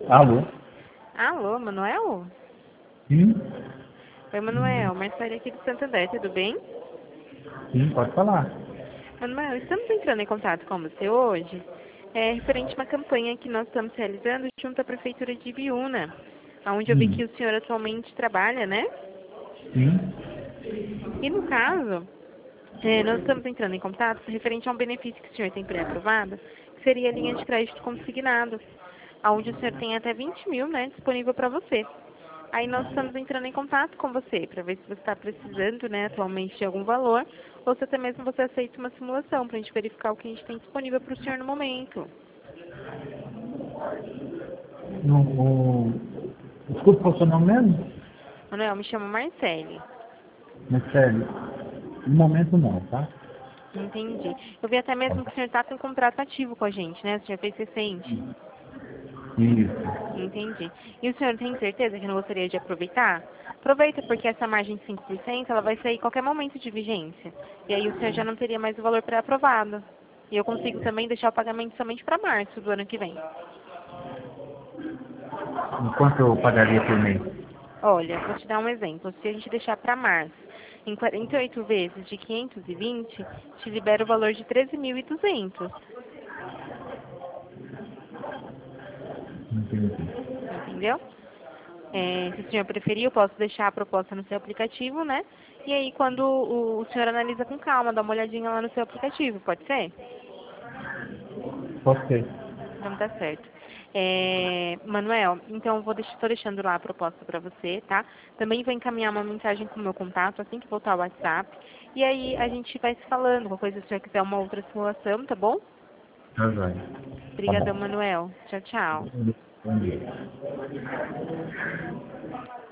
Alô? Alô, Manuel? Sim? Oi, Manuel. Marcelo aqui do Santander, tudo bem? Sim, pode falar. Manuel, estamos entrando em contato com você hoje, referente a uma campanha que nós estamos realizando junto à Prefeitura de Ibiúna, onde eu vi Sim. que o senhor atualmente trabalha, né? Sim? E no caso, nós estamos entrando em contato referente a um benefício que o senhor tem pré-aprovado, que seria a linha de crédito consignado, onde o senhor tem até 20 mil, né, disponível para você. Aí nós estamos entrando em contato com você para ver se você está precisando, né, atualmente de algum valor, ou se até mesmo você aceita uma simulação para a gente verificar o que a gente tem disponível para o senhor no momento. No, o... Desculpa, qual é o seu nome mesmo? Manuel, me chamo Marcele. Mas sério, no momento não, tá? Entendi. Eu vi até mesmo que o senhor está com um contrato ativo com a gente, né? O senhor fez recente. Isso. Entendi. E o senhor tem certeza que não gostaria de aproveitar? Aproveita, porque essa margem de 5% ela vai sair em qualquer momento de vigência. E aí o senhor já não teria mais o valor pré-aprovado. E eu consigo também deixar o pagamento somente para março do ano que vem. Enquanto eu pagaria por mês? Olha, vou te dar um exemplo. Se a gente deixar para março, em 48 vezes de 520, te libera o valor de 13.200. Entendi. Entendeu? Se o senhor preferir, eu posso deixar a proposta no seu aplicativo, né? E aí, quando o senhor analisa com calma, dá uma olhadinha lá no seu aplicativo, pode ser? Pode ser. Então tá certo. Manuel, então eu tô deixando lá a proposta para você, tá? Também vou encaminhar uma mensagem com o meu contato assim que voltar ao WhatsApp. E aí a gente vai se falando, qualquer coisa se o senhor quiser uma outra simulação, tá bom? Tá joia. Tá Obrigadão, bom. Manuel. Tchau, tchau. Bom dia.